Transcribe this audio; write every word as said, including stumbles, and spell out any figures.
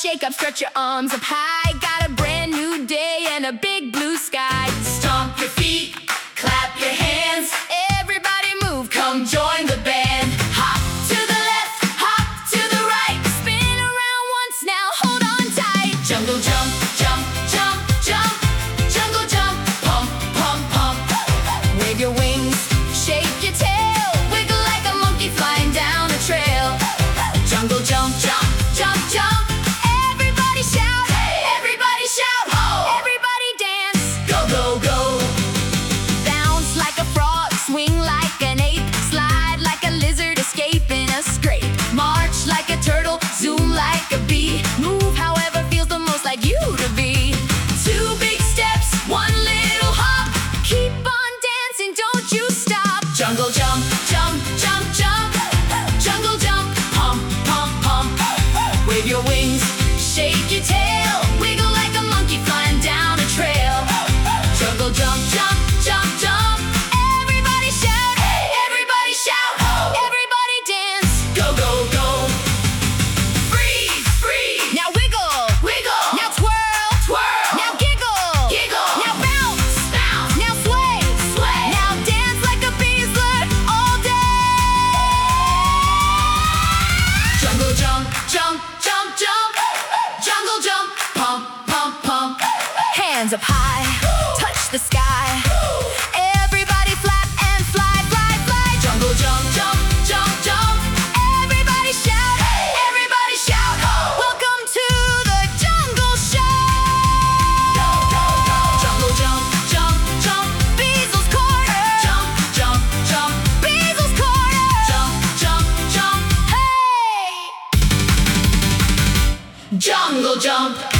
shake up, stretch your arms up high. Got a brand new day and a big blue sky. Stomp your feet, clap your hands. Everybody move, Come join the band. hop to the left, hop to the right. Spin around once now, hold on tight. Jungle jump, jump, jump, jump. Jungle jump, pump, pump, pump. Wave your wings, shake your tail. Wiggle like a monkey flying down a trail. Jungle jump, jump, Jump, jump, everybody shout. everybody shout ho! Everybody dance. Go, go, go. Bounce like a frog, swing like an ape. Slide like a lizard, escape in a scrape. March like a turtle, zoom like a bee. Move however feels the most like you to be. Two big steps, one little hop. Keep on dancing, don't you stop. Jungle jump, jump, jump, jump. Jungle jump, pump, pump, pump. Wave your wings, shake your tail. Wiggle like a monkey flying down a trail. Jungle jump, jump, jump, jump. Everybody shout, Everybody shout ho! everybody dance. Go, go, go. Freeze, freeze. Now wiggle, Wiggle. now twirl, Twirl. now giggle, Giggle. now bounce, Bounce. now sway, Sway. now dance like a beazler all day. Jungle jump, jump, jump, jump. Jungle jump, pump, pump, pump. Hands up high, touch the sky. Everybody flap and fly, fly, fly. Jungle jump, jump, jump, jump. Everybody shout, Everybody shout ho! welcome to the Jungle Show. Go, go, go. Jungle jump, jump, jump. Beazle's Corner, Jump, jump, jump. Beazle's Corner. Jump, jump, jump. Hey! Jungle jump.